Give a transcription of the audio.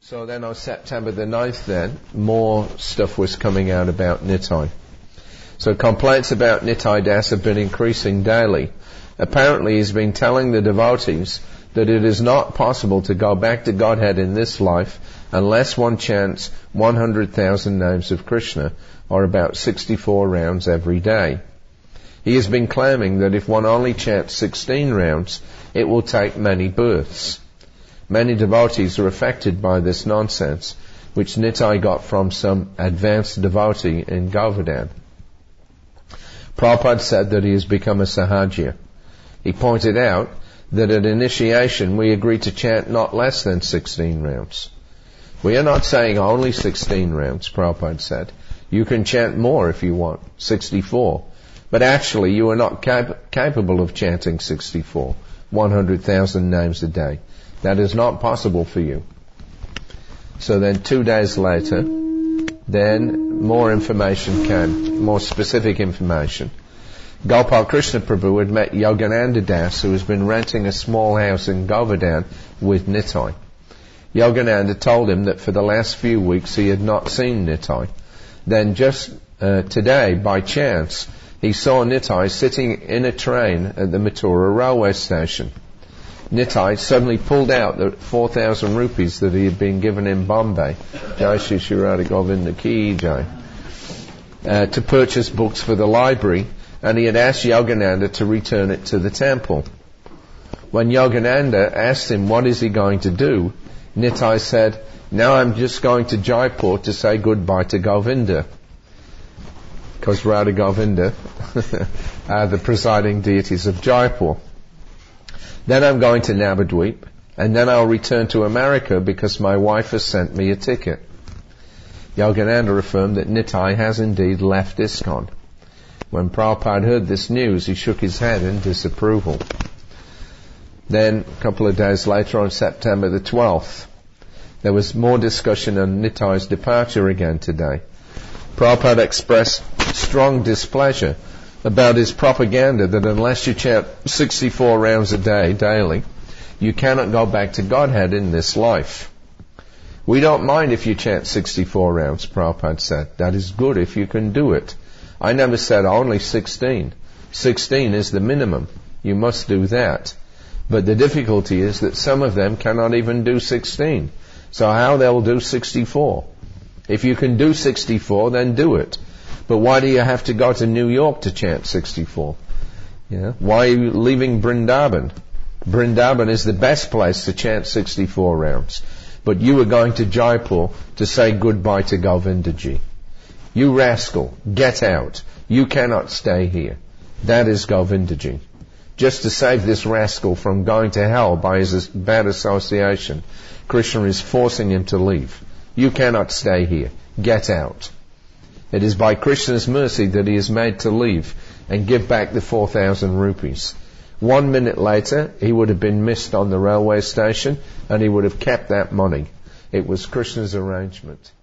So then on September the 9th then, more stuff was coming out about Nitai. So complaints about Nitai Das have been increasing daily. Apparently he's been telling the devotees that it is not possible to go back to Godhead in this life unless one chants 100,000 names of Krishna, or about 64 rounds every day. He has been claiming that if one only chants 16 rounds, it will take many births. Many devotees are affected by this nonsense, which Nitai got from some advanced devotee in Govardhan. Prabhupada said that he has become a sahaja. He pointed out that at initiation we agreed to chant not less than 16 rounds. We are not saying only 16 rounds, Prabhupada said. You can chant more if you want, 64. But actually you are not capable of chanting 64, 100,000 names a day. That is not possible for you. So then 2 days later, then more information came, more specific information. Gopal Krishna Prabhu had met Yogananda Das, who has been renting a small house in Govardhan with Nitai. Yogananda told him that for the last few weeks he had not seen Nitai. Then just today, by chance, he saw Nitai sitting in a train at the Mathura railway station. Nitai suddenly pulled out the 4,000 rupees that he had been given in Bombay, Jai Shri Shri Radha Govinda Ki Jai, to purchase books for the library, and he had asked Yogananda to return it to the temple. When Yogananda asked him what is he going to do, Nitai said, "Now I'm just going to Jaipur to say goodbye to Govinda." Because Radha Govinda are the presiding deities of Jaipur. Then I'm going to Navadvip, and then I'll return to America because my wife has sent me a ticket. Yogananda affirmed that Nitai has indeed left ISKCON. When Prabhupada heard this news, he shook his head in disapproval. Then, a couple of days later, on September the 12th, there was more discussion on Nitai's departure again today. Prabhupada expressed strong displeasure about his propaganda that unless you chant 64 rounds a day, daily, you cannot go back to Godhead in this life. We don't mind if you chant 64 rounds, Prabhupada said. That is good if you can do it. I never said only 16. 16 is the minimum. You must do that. But the difficulty is that some of them cannot even do 16. So how they'll do 64? If you can do 64, then do it. But why do you have to go to New York to chant 64? Yeah? Why are you leaving Vrindavan? Vrindavan is the best place to chant 64 rounds. But you are going to Jaipur to say goodbye to Govindaji. You rascal, get out. You cannot stay here. That is Govindaji. Just to save this rascal from going to hell by his bad association, Krishna is forcing him to leave. You cannot stay here. Get out. It is by Krishna's mercy that he is made to leave and give back the 4,000 rupees. 1 minute later, he would have been missed on the railway station and he would have kept that money. It was Krishna's arrangement.